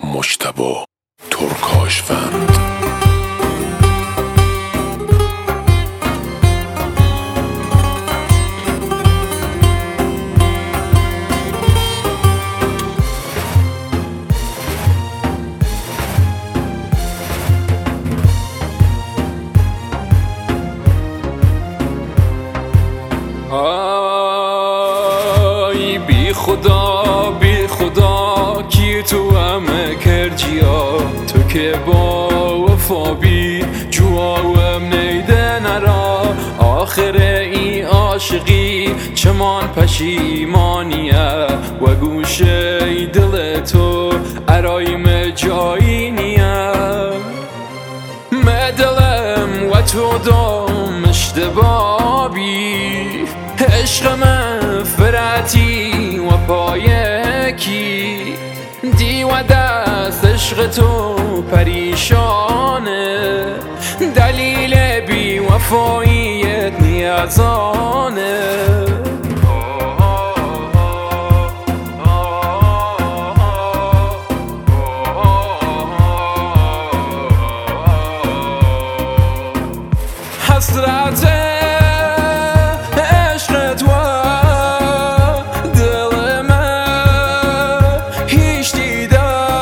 مجتبی ترکاشفند. آی بی خدا کی تو همه کرجیا، تو که با وفا بی جواوم نیده نرا. آخر ای عاشقی چمان پشیمانیه و گوشه دل تو ارایم جایی نیه. مدلم و تو دام اشتبابی، عشق من فرتی و پایکی دی و دست عشق تو پریشانه. دلیل بی وفاییت نیازانه. حسرت عشقت و دل من هیچ دیده،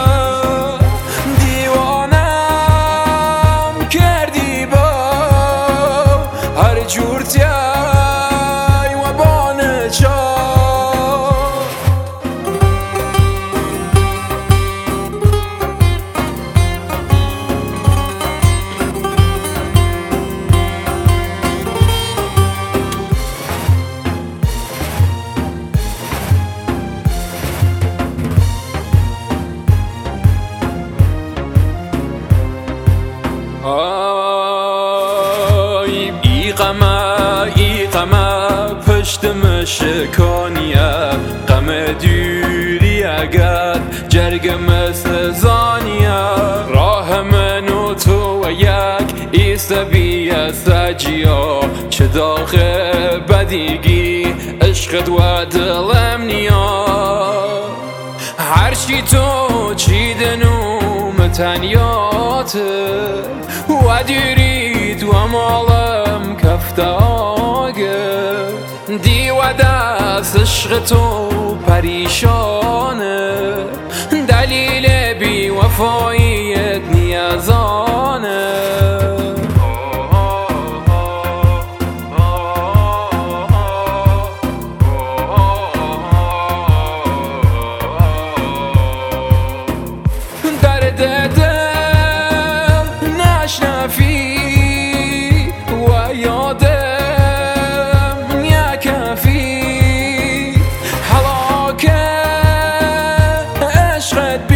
دیوانم کردی با هر جور تیای و بانچا. آی ای غمه پشتم شکانیه، غم دوری اگر جرگ مثل زانیه. راه من و تو و یک ایستبی سجیا، چه داغ بدیگی عشقت و دلم نیا. هرچی تو چیدن تنیاته و دیرید و مالم کفته آگه. دی و دست عشق تو پریشانه، دلیل بی وفاییت نیازانه. درد نشنفی و یادم نکفی، حالا که عشقت